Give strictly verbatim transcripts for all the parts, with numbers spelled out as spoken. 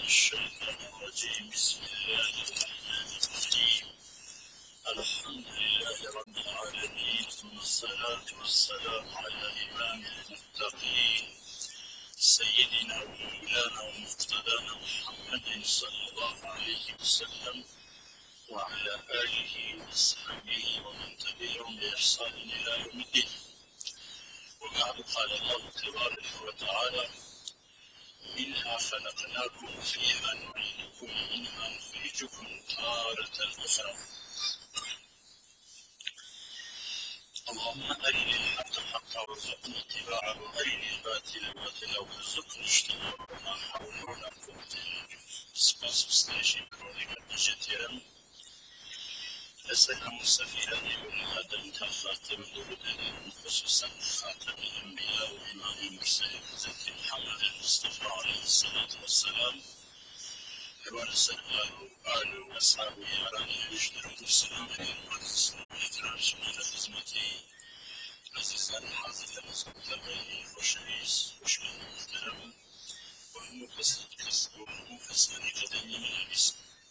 الشيطان الرجيم. بسم الله الرحمن الرحيم. الحمد لله رب العالمين، ثم الصلاة والسلام على إمام المتقين سيدنا ومولانا ومقتدانا محمد صلى الله عليه وسلم وعلى آله وصحبه ومن تبعهم بإحسان إلى يوم الدين. وبعد، قال الله تبارك وتعالى: منها خلقناكم وفيها نعيدكم ومنها نخرجكم تارة أخرى. اللهم أرني الحق حقا وارزقني اتباعه وأرني الباطل باطلا وارزقني اجتنابه. ولا حول ولا قوة إلا بالله. سپاس گزارشی می‌کنیم مجدداً لسنا مستفيدين من هذا الخاتم النبوي، خصوصا خاتم الأنبياء وإمام المرسلين حضرت محمد المصطفى عليه الصلاة والسلام، ونسأل الله آله وأصحابه أن يشتروا السلام عليكم واحترام شمال خدمتي عزيزان حضرت المصطفى خوشویس خوشبین محترم و مفسر قدمی من الاسم.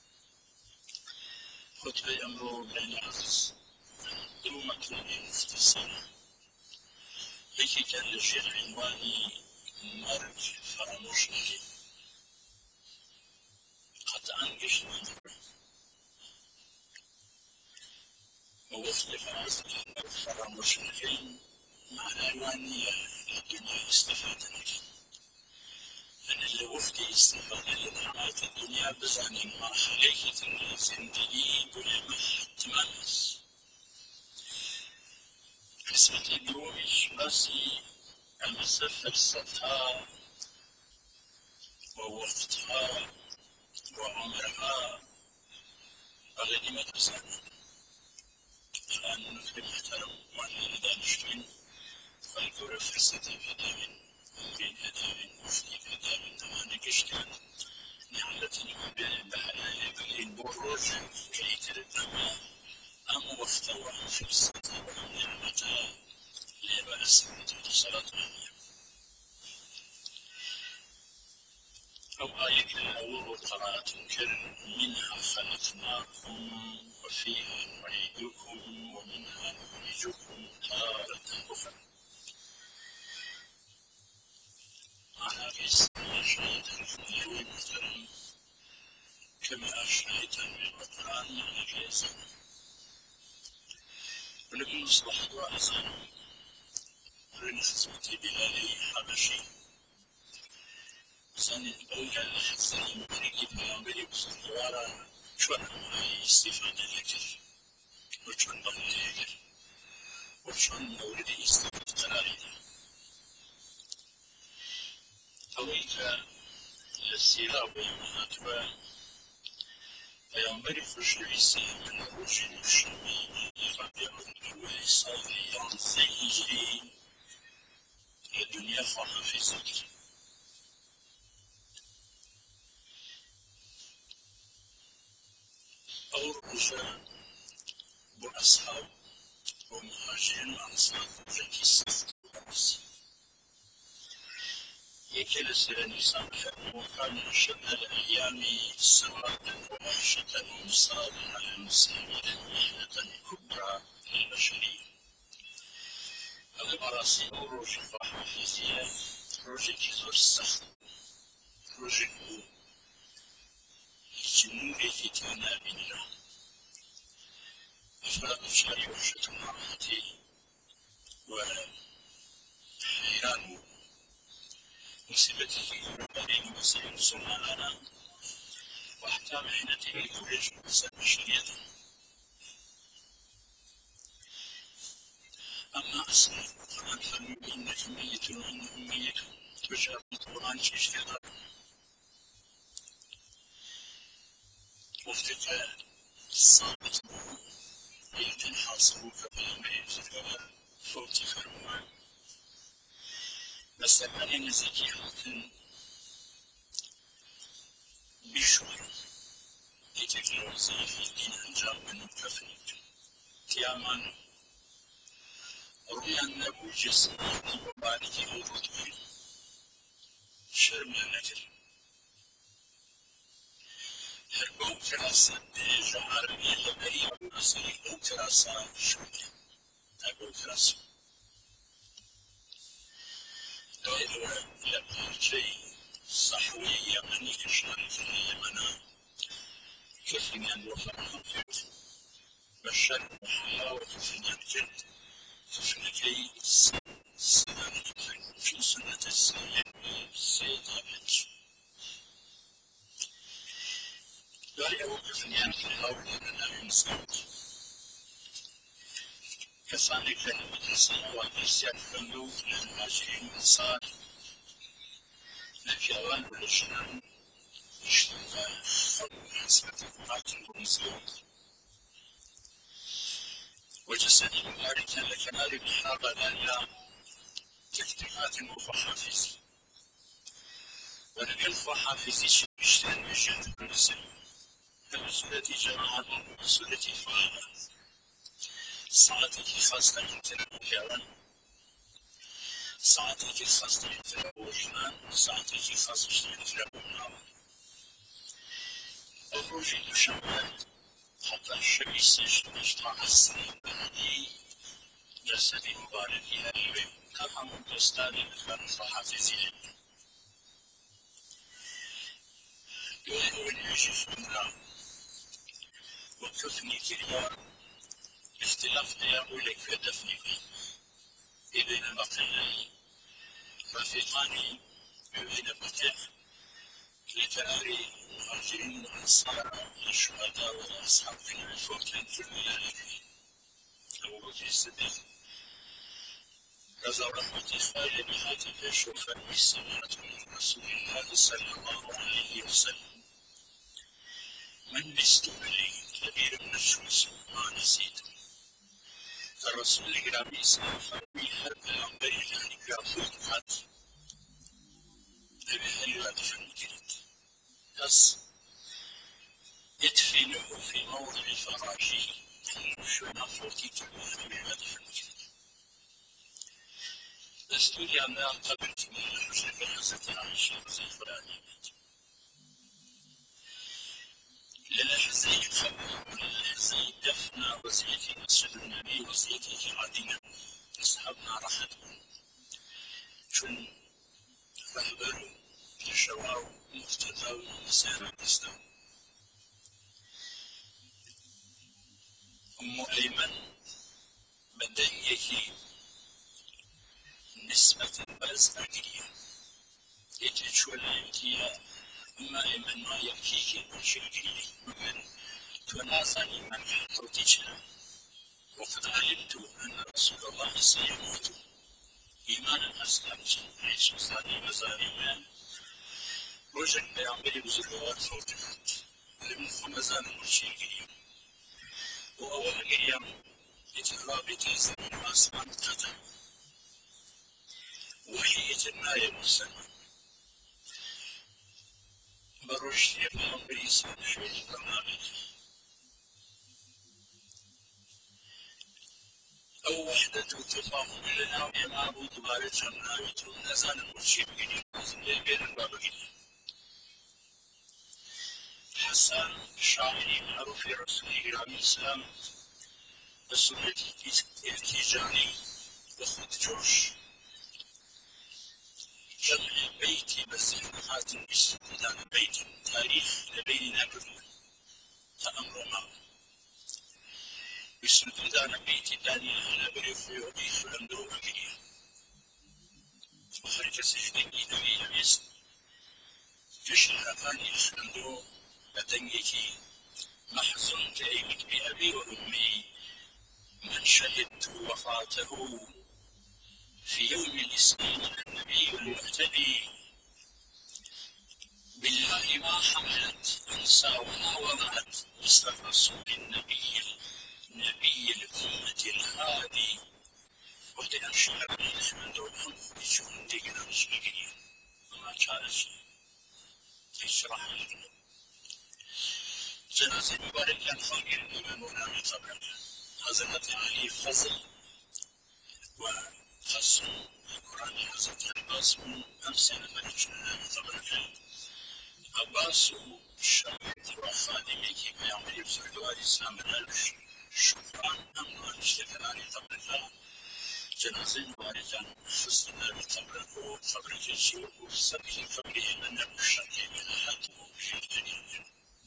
خطبه امرو بین عزیز دو مطلب مختصر، یکی کلش عنوانی مرگ فراموش نگی. قطعا گشتن و وقتی فراموش نگی معنى وانية الدنيا استفادة نجي. أنا اللي وفدي استفادة للحياة الدنيا بزاني ما خليكت زندگي بلا محتمانس قسمتي برومش باسي أمس فرصتها ووقتها وعمرها غنيمة بزاني. الآن نفري محترم وأنا دانشتوين فالكورة فرصتي في دامين بين هدامين وفي هدامين أمانة قشتان نعمتني بحلال بلين بروج كي تردما أم وفتوى فرصتي وأم نعمتا لما أسمت صلاة مني أو آية الأول قراءة كرم: منها خلقناكم وفيها نعيدكم ومنها نخرجكم تارة أخرى. على قصة أشهد الفضل المحترم كما أشهد من القرآن الكريم. ولكن أصبحت وأزال من خدمة بلالي حبشي سنة أولى الحسن مريد بأمري بصدوارا شون معي استفادة ذكر وشون بغي ذكر وشون مولدي استفادة قلائل طويلة للسيرة ويمنات وينبري خوشویسی من روشی نوشمی ربی الدوی سالی آنزه هجری الدنيا خواهد في ذكر. أو رجال وأصحاب ومهاجرين وأنصار ذكي الصف يكل سر نيسان فرمو كان شد الأيام سوادا ومحشة ومصابا على المسلمين مهنة كبرى للبشرية. المراسم روجي فاحمة فيزياء روجي كزور السخط روجي كو جنوبي في تانا بالله أفراد شاري وحشة مرحتي وحيران مصيبته رباني وسيم سمعنا وحتى محنته كل جنسة بشرية. أما أصلا القرآن فرمي إنك ميت وإنهم ميتون تجاب القرآن شيشتغل وافتقاء الصامت بيت حاصبوك بلما يفتقاء فوت فرمان بس أنا نزيكي حقا بشوي لتكنولوجيا في الدين أنجام من الكفريت تيامان رؤيا النبو جسمي وبارك الرطب شرم نجر هربو كراسة جعارني لبري ونصري بو كراسة شوية أبو كراسة دائرة لبنان شيء صحوي يمني شريف اليمن كفنا وفرنا فيت بشر وحلاوة كفنا الجد كفنا كي سنة في سنة السيد سيدة بنت داري أبو كفنا الحلاوة لنا إنسان كساني كلمة السنة والإسيان فلو للماجرين إنسان لكيوان والشنان اشتغال حسبة قاتل ونسوي وجسدي مباركا لكمال الحاضة لنا تكتفات وحافز ولم حافزي شبشتان بجد ونسل فبسلتي جماعة وبسلتي فاعلة ساعتك خاصة يمتلك كيوان ساعتك خاصة يمتلك وجنان ساعتك خاصة يمتلك نار الرجل الشمال حتى الشبي السجن اشتاق السنين بهدي جسدي مباركي هريبي كفهم دستاني بخان حافزي يقول يوسف منا وكفني كريار اختلاف يقول لك هدفني إذن بقي رفيقاني يؤمن بك لتراري مهاجرين وأنصار الشهداء والأصحاب في الفوق في ذلك أبو بكر الصديق رضا رحمة خير بهاتف شوفا بالسماء من رسول الله صلى الله عليه وسلم من بستولي كبير من الشمس ما نسيت الرسول الكريم سأفرمي حرب الأنبياء ذلك يأخذ حد أبي حلوة فنكرت بس يدفنه في موضع فراشه شو نفوتي كبير من فنكرت دستوري أنا قبلت من الحجة حزة عائشة وزيفراني للحزي خبر وللحزي دفنا وزيتي مسجد النبي وزيتي في عدنا أصحابنا راحتهم شن فهبلوا لشواو مفتدوا نسانا بستو أم أيمن بدن يكي نسبة بس أجريا يجي شولا يمكيا أم أيمن ما يمكيكي بشكري من تنازني من حطوتيشنا وقد علمت أن رسول الله سيموت إيمانا أسلمت عيش صاني مزاري روجن بيعملي بزرگوار فوتفت لمن خمزان المرشيقين وأول أيام يترابط زمن وأسمان قدم وهي جناية مسلمة بروش يبهم بريسان شوي كمامي أو وحدة تفاهم لنا يمابو تبارك جناية نزان المرشيقين وزمي بين البابقين حسان شاعري معروف رسوله عليه السلام بسورة التيجاني وخد جوش جمع بيتي بس حاتم باستخدام بيت تاريخ لبين نبر تأمر ما باستخدام بيت دانيال نبر في يضيف الأندو أكيد وخرج سجني نبي أميس فشل أفاني الأندو لدنيكي محزن كأيمت بأبي وأمي من شهدت وفاته في يوم الاثنين النبي المهتدي بالله ما حملت أنسى وما وضعت مثل رسول النبي النبي الأمة الهادي وهذا الشعر من دون بجون دينا شيء ما كان شيء يشرح لنا جنازة مبارك كان خالي من ونام قبل حضرت علي فضل وحسن القرآن حضرت عباس من أمثال ملك قبل عباس الشاعر وخادمي كي بيعمل يفسد الإسلام الألف شكرا أمر اشتكراني قبلها جنازين وارجان خصنا بقبره وقبر جيشه وسبه قبره من المشرك من حاته في الدنيا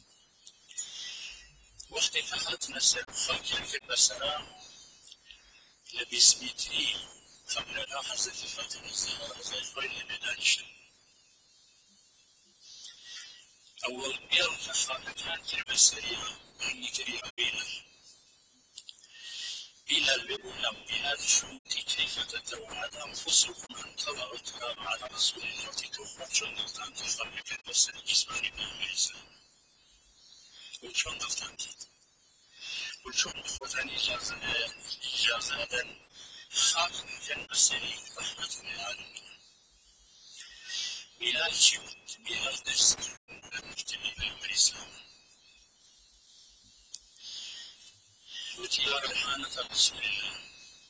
وقت فقط نسر خاكر في البصرة لبسميتي قبل حضرت فاطمة الزهراء زوجة بدانش أول بير فخاكتان كالبصرية أني كريم بيلر بيلر بيقولم بهذا الشروط كيف تتوعد أنفسكم أن تضعتها مع رسول الله تخرج شنطتان تخرج كالبصري جسماني بالميزان وشون دفتان وشون دفتان إجازة إجازة خاطر كالبصري رحمة العالمين بلال شوت بلال درس المجتمع بالإسلام وتي رحمة رسول الله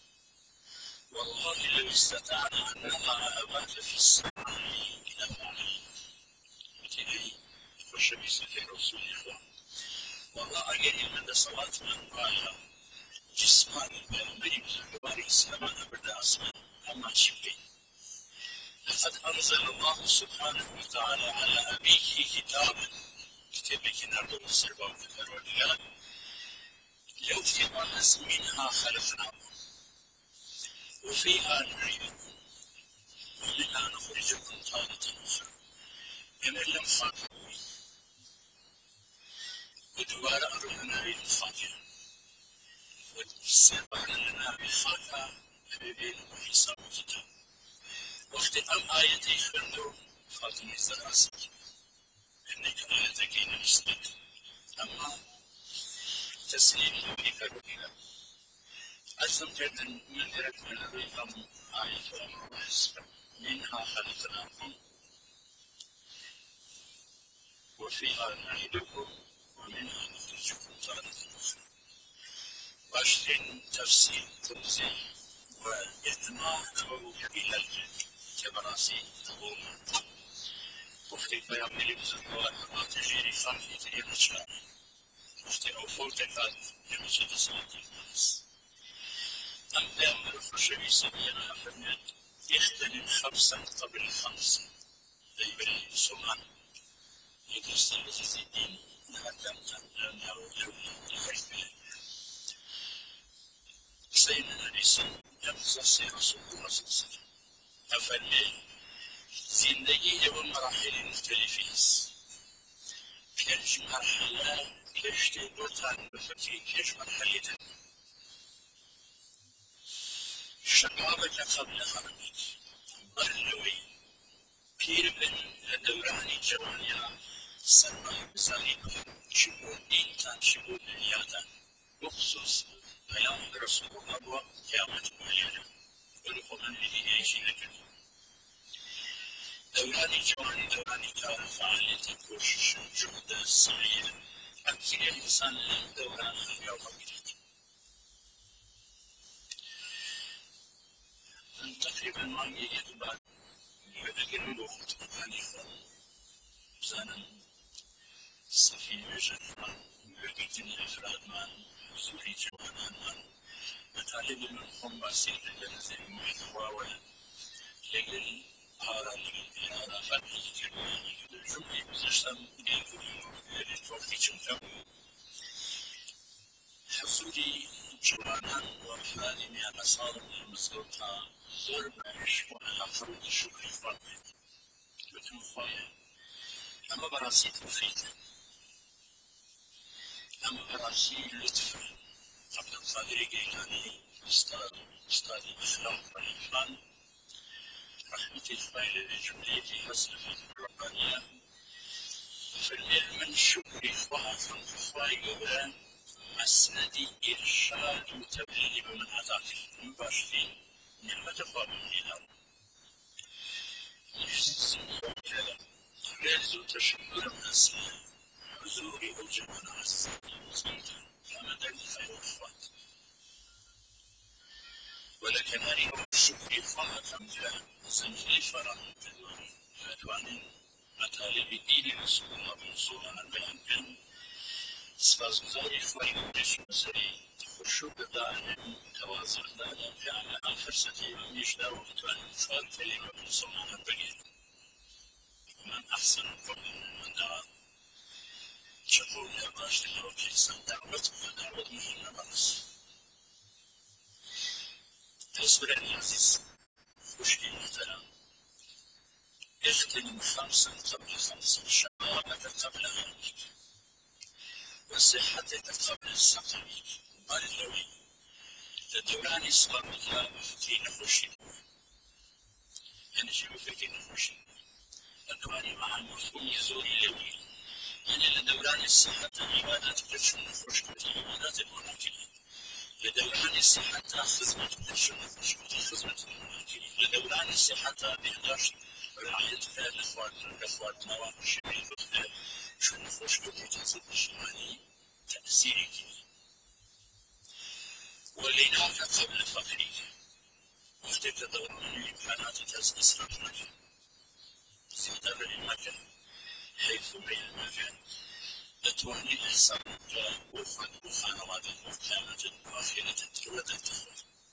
والله لو استطعنا أن نضع أباك في السماء لنفعل وتي خش بسفر رسول الله والله أجري من صلاة من رايا جسماني بأمري بزرقواري السماء أبدا أسمان أما شبه لقد أنزل الله سبحانه وتعالى على أبيه كتابا كتابك نرد السربة وكفر والله ليوفق الناس منها خلقناكم وفيها نعيدكم ومنها نخرجكم تارة أخرى إن لم خاطئوا ودوار أرضنا بالخاطئة والسبع لنا بالخاطئة بين وحساب كتاب واختتام آية خندو خاتم الزراسة إنك آية كين مصدق أما تسليم بك الرؤيا أجزم جدا من درك من الرقم آية أمر وحسب منها خلقناكم وفيها نعيدكم ومنها نخرجكم تارة أخرى وأشتن تفسير تنزيل وإتمام نبوي إلى الجد كبراسي تقوم وفي بيعمل بزرقوات تجيري خلفي تريد الشام وفي أوفور تكاد يمشي تصلي الناس أم بيعمل خشبي سبينا فرمت يختلف خمسا قبل خمس ليبري سمان يدرس الدين نهتم أن يرجو الخير سيدنا الإنسان يمتص رسول الله صلى الله عليه وسلم أفعل زندگی و مراحل مختلفی است. پیش مرحله کشته دوتان بفتی پیش مرحله تن. شبابك قبل خرمك بلوي پیر بن دورانی جوانیا سرمایه گذاری کن شبون دینتان شبون دنیاتان بخصوص پیام رسول الله و قیامت مولیانه ولخوضن لدی ایشی لکن دورانی جوانی دورانی کار فعالیت کوشش جهد سعی اکثر انسان دوران خیال بگیرد تقریبا من یک بعد يذكر الوقت الخليفة زانا صفي وجدنا يريد الإفراد من زوري جوانا من مطالب من خماسي لجنزي محتوى لجل هارا لجل هارا فتح جواني الجمعي بزشتم يذكر للتوفي جمتم حصولي جوانا وأفراد من أصار من المسلوطة ضربش وحفظ الشكر فرد بتنخوايا أما براسي توفيت أما براسي لطف عبد القادر جيلاني أستاذ أستاذ الإسلام والإيمان رحمة الله لجملة حسن الربانية فالميل من شكر وحفظ إخوائي قبل مسندي إرشاد وتبليل بمن أتاك المباشرين نعمة قابل إلى يجزي كلام رزق تشكر الناس حضوري وجمال عزيزي وزيدا كما دل خير الأخوات ولكن أنا الشكر فقط أمجاد زنجي فرح الدوان أدوان مطالب دين رسول الله منصورا بأمكن سپاسگزاری خۆی گەورەی بەسەری خۆشوو بەدانێن تەوازەدانێن کە ئەم فرسەتی منیشدا و بتوانین سوال کەلیمە مسلمانە بگێن من ئەحسن قولا من دعا شكور يا باشا لو كيسان دعوتك دعوة مهمة بس تصبر يا عزيز خشكي محترم اغتنم خمسا قبل خمس شبابك قبل همك وصحتك قبل سقمك بلوي لدوران إسلامك في نخشي يعني شو في نخشي الدوران مع المفهوم يزوري لوي يعني لدوران الصحة عباداتك شو نخش عبادات المناكلين لدوران الصحة خدمة شنو خدمة المناكلين لدوران الصحة بإحداث رعايتك لإخواننا لإخواننا والشباب شو نخش بالمجازات الشمالية تأثيرك وليناك قبل فقرك وقتك تدور من الإمكانات تستصرفك زيادة بالمكان حيث بين المكان أتواني إحسانك وخانواتك وكانت وآخرة تولد تخرج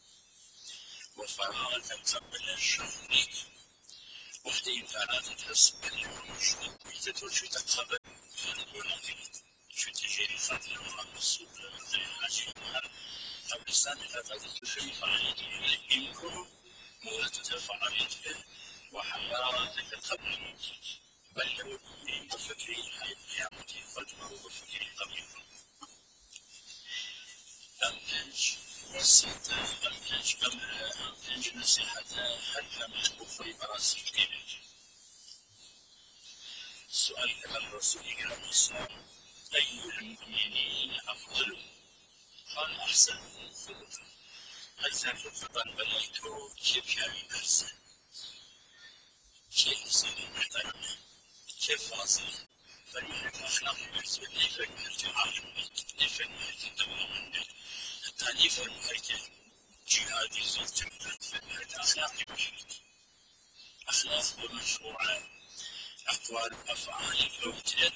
وفراغك قبل شهرك وقت إمكاناتك تحسب اليوم شو بيتتو شو تقبل كانت ولكن شو تجري خاطر مع السوق زي حاجة قبل السنة ثلاثة تشري فعاليتك يمكن مولدة فعاليتك وحياتك قبل موتك بل لو بفكري حياتي فجأة وبفكري قبل أمتج وسيلة أمتج أمتج نصيحة حتى من الكفر براسي كتير سؤال كما الرسول قال الإسلام أي المؤمنين أفضل قال أحسن خلقا أحسن خلقا بلغته كيف يعني أحسن كيف أحسن محترم كيف فاصل فالملك أخلاق بالنسبة لي فكرت عالم لفن الدولة من التأليف المهيئ جهادي زوج جمهورية فن أخلاق بالنسبة أخلاق ومشروعات أقوال وأفعال الوجد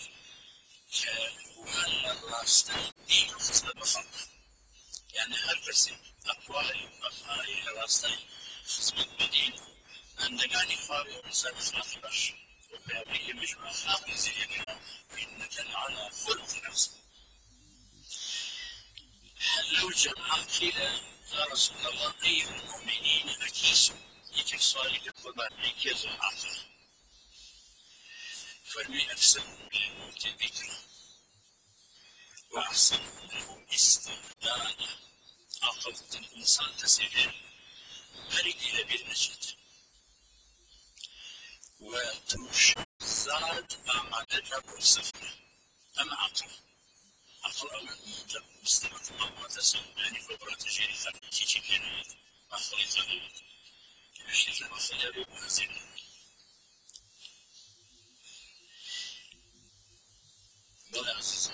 كوان الراستين دين خصنا بخلق يعني هالبرسي أقوال وأفعال الراستين خصنا بدين عندك يعني فارغ وإنسان أخلاقي باش وبهذه مش أخلاقي زينا إنك على خلق نفسك هل لو جمعت كذا يا رسول الله أي المؤمنين أكيس يجب صالح القربان يكيز العقل فالمي أكثر بالموت ذكرى وأحسن منه استعدادا أعطت الإنسان تسير هري إلى بالنجد وتمشي زاد أعمالك والسفر أما عقل عقل أول مستمع الله تسمع يعني فبرة تجري خليتي تكينات أخلي خليت يمشي في المخلية بمنزل بلا عزيزي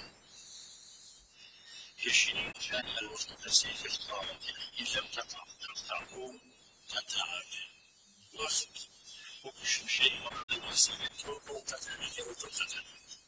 يشيني كان الوقت تسير الطاوة إن لم تقع تقطعه تتعب وقت وكش شيء ورد الوسيلة وقتتني وتقتتني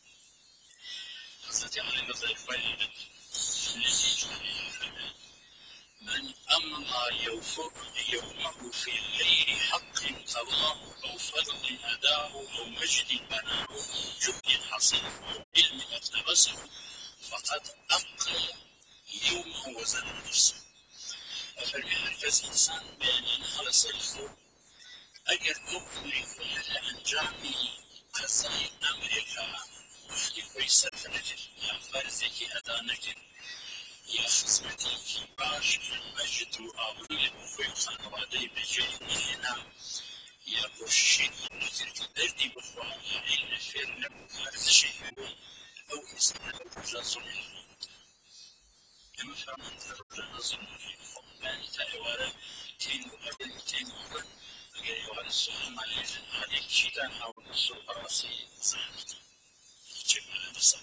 حضرت علي نظر فايدة الذي جميع من أمضى يومه في غير حق قضاه أو فضل أداه أو مجد بناه أو جهد حصله أو علم اقتبسه فقد أقل يومه وزن نفسه أفرمي هركز إنسان بأن خلص الخوف أجر نقل كل أنجامي قصي أمريكا وفي كويسة فنجر يا فرزك أدانك يا خصمتي في باش مجد وأولي وفي خانوادي بجيني هنا يا بوشي نزلت دردي بخواني عين فير نبوكار شيء أو إسمه جازوني أما فهمت رجل ظنوني خماني تأوارا تين وقبل تين وقبل أجري وعلى السلام عليكم عليك شيطان أو نصر براسي زهمت جمال نصر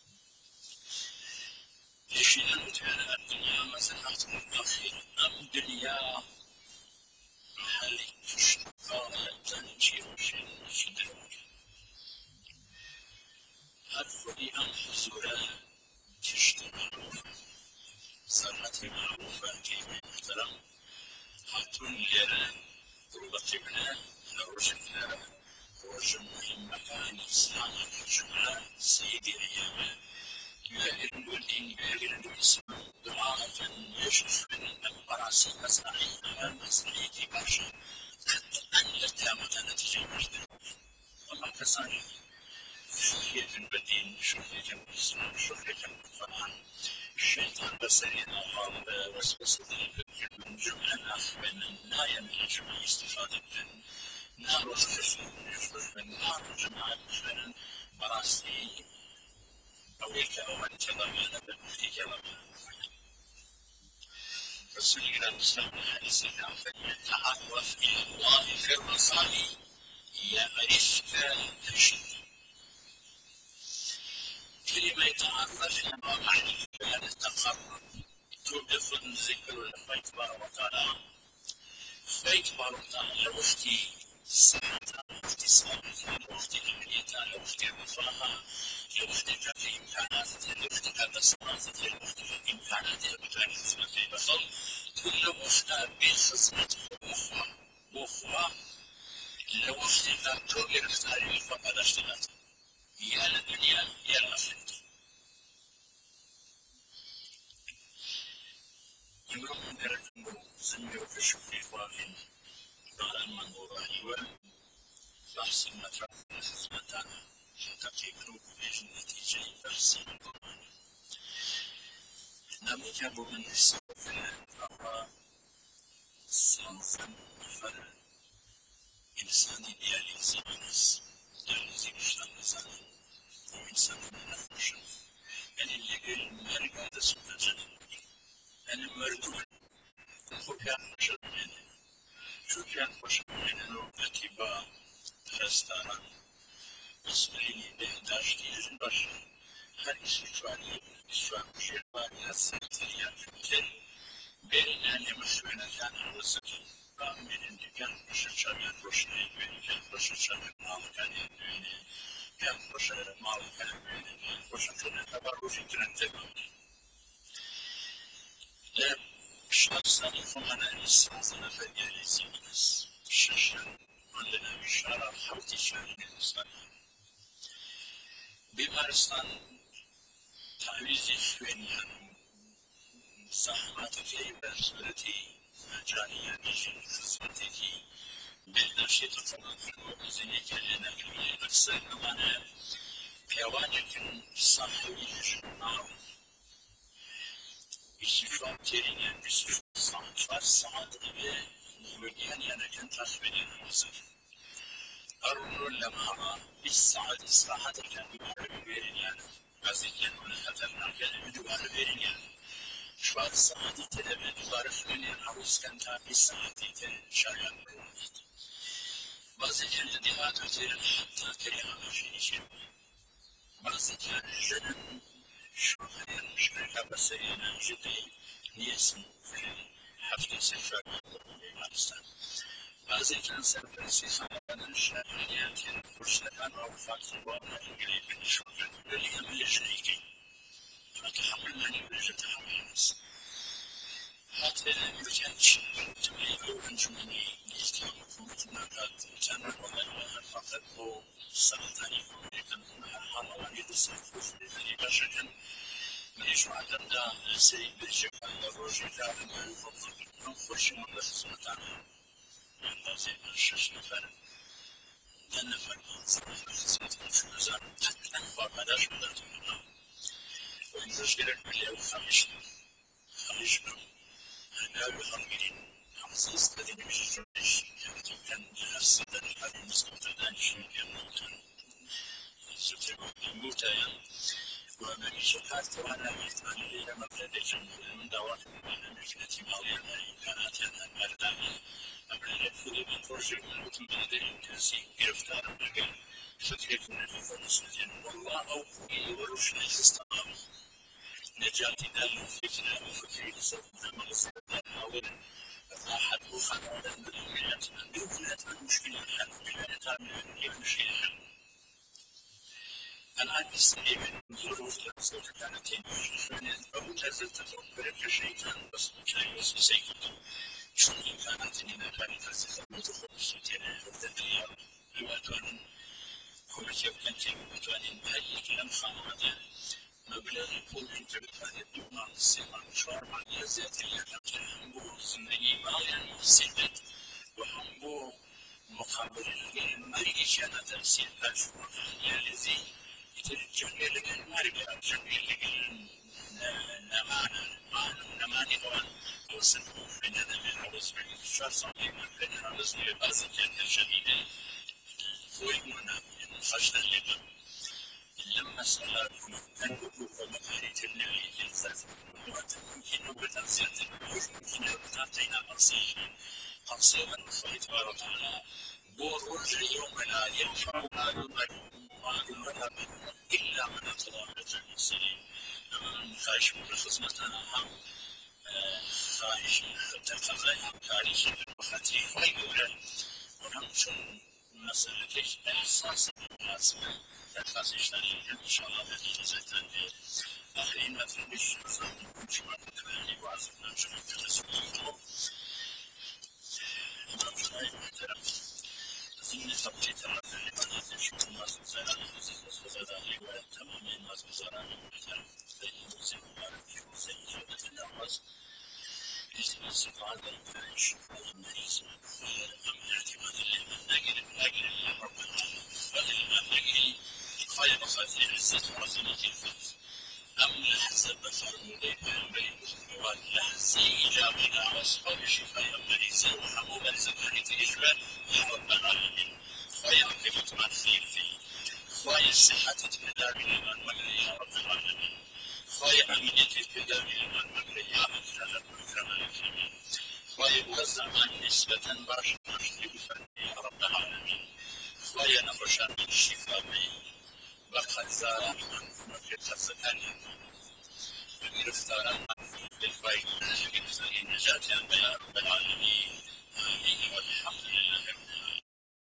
ليش نموت على الدنيا مسحت متأخر أم دنيا محلي قال تنجي وشين شدرك أدخلي أنفسها رتبنا لرجلنا خروج مهمة لإصلاح الجملة سيدي أيام يؤهل الدين يؤهل الإسلام دعاء يشرف من البراسي مسرحي أمام مسرحي برشا أن يتامة نتيجة مجدد وما كساني شوية البدين شوية الإسلام شوية القرآن الشيطان بسرنا قام بوسوسة من جملة أخبنا لا يمكن جمع استفادة من نار الخصم يخرج من نار جمع من براسي أو يكون كلام في كلام فسيدنا الإسلام حديث العفن تعرف إلى الله في الرسائل يعرفك تشد كلمة يتعرف لما معنى بيان التقرب توقف الذكر لله تبارك وتعالى فيت بارك وتعالى وقتي ساعة وقتي صامتة وقتي كمية وقتي رفاهة وقتي في إمكانات وقتي كتصرفات وقتي في إمكانات وقتي في بخل كل وقت بخصمة مخوة مخوة لوقتي كتوقف اختاري فقد اشتغلت يا الدنيا يا الآخرة يمكن درجة سمير في شوفي فاهم على المنظور أيوة بحث المترف خدمتنا تقييم بيج النتيجة بحث القرآن نموذج من السلف فهو صنف نفر إنسان إيالي زمانس الذي يشتغل زمان وإنسان نفرش يعني اللي قال مرقى دسونا جنبي أنا مرقى خو كان خوشم منه شو كان خوشم منه لو كتبا خستانا اسمعيني بهداشتي البشر هر استفاني استفاني شرباني السنتريا كل بيننا لمشونا كان الوسط من الدكان بشرشان روشني بين كان بشرشان مال كان يدويني كان بشر مال كان يدويني كان بشر كنا تبرج كنا شخص يفهمنا الإنسان فجأة زمنس ششن عندنا بشارة حوتي شان الإنسان بمارستان تعويز شوينيان زحمات في بسرتي مجانية بيجي خصمتي بالنشيط فما في الموزنية كلنا كمية نفس المعنى بيواجه صاحبي جنار بشفاء ترينيا بشفاء صعد صعد غير وديان أنا كنت أخبرني المصر أرنو لما بالسعد الصراحة كان بمعنى بيرينيان بس كان هنا خطرنا كان بدوار بيرينيان شوال الصعد تلبي دوار خلينيان عروس كان تابي الصعد تشاريان بروحت بس كان يديهات وزير حتى كريم عشان شيء بس كان جنن شو خلينا مشكلة بس أنا جدي يسمع في حفلة سفر بمارستان بعضی كان سفر سيخانا الشافعيات ينفرش لكان وفاة الوانا يقريب من شوكة ولي أمل شريكي فتحملني ولجة تحمل الناس حتى يمكن شيء تميل وانجمني يستيقظ فمتنا قد كان وضعنا فقط هو سرطاني فميكن محرحة وانجد السنفوف لذلك بشكل ليش معتمدة سيد بالجفة الروجي كان يفضل نفرش من الخصمتان من زي الشش نفر كان نفر صراحة خصمتان شو نزار أكبر مداش مدرت منه وإذا شيرت بالله وخمش خمش نوم أنا بخمرين خمسة استدين مش جرش كان السدن هذه مستقبلا شيء كان ستبقى موتا ومن شكات وانا مثالي لما بدأت من دوات من مشكلتي مالية إمكانات المردانة قبل الدخول بالبروجي والمتمددين كنسي گرفتار بگم فكرة نفيذ المسلمين والله أوفي ورشد الاستقامة نجاتي دار الفكرة وفكرة صفحة مغسلة أولا أحد وخطأ من الولايات من الولايات المشكلة الحل الولايات من يمشي الحل الآن يستجيب الظروف التي كانت تنفذ أو تزال تفكر في شيء بس كان يسيء شو الإمكانات اللي كانت تستخدم تخصص بکن کمک بکن که بتوانیم هر یک لم خانواده مبلغی پولی که بتوانید دو ماه سه ماه چهار ماه یا زیادتر یکم که هم بو زندگی مالیان مصیبت و هم بو مقابل لگن مرگی که نترسید بشور یالزی جنگی لگن مرگی جنگی لگن نمان نمانی دوان وصل فينا من عروس من شخص من فينا عروس من بعض الجهات الشديدة ويقولنا من خشن اللبن لما سألكم أن وقوف مخارج النبي جلسات ممكن نوبة زيادة ممكن نوبة أعطينا قصير قصير من خيط وعطانا بور رجع يوم لا ينفع مال مال ولا بنون إلا من أطلع رجع المصري خايش من خصمتنا هم خواهش تقاضای همکاری شده بخاطر خواهی گوره و همچون مسئله که احساس لازمه درخواستش داریم که انشاءالله به اجازه تنده آخرین مطلبش نظام کنچما فتنانی و از نمشون که رسولی رو همچنای محترم زمین خبتی طرف لبنان شکل مزوزاران مزوزارانی و تمامی مزوزاران محترم خیلی روز مبارکی روز اجابت نواز بإذن استفادة الفرنش والمريض أما اعتماد اللي من نقل نقل الله رب العالمين بدل ما نقل خير مخاطر العزة ورزنة الفوز أم لحظة بفرمودي بأمري واللحظة إجابنا وصفة شفاء مريض وحمو مريض مريض إجبار يا رب العالمين خير قيمة ما خير فيه خير صحة تداوي لمن مقل يا رب العالمين خير عملية التداوي لمن مقل يا أكرم الأكرم الأكرمين خير وزعا نسبة برش برشتي بفرد يا رب العالمين خير نخشى من الشفاء وقد زار من في قصة بگرفتاران بالفائدة بكثير نجاة يا رب العالمين آمين والحمد لله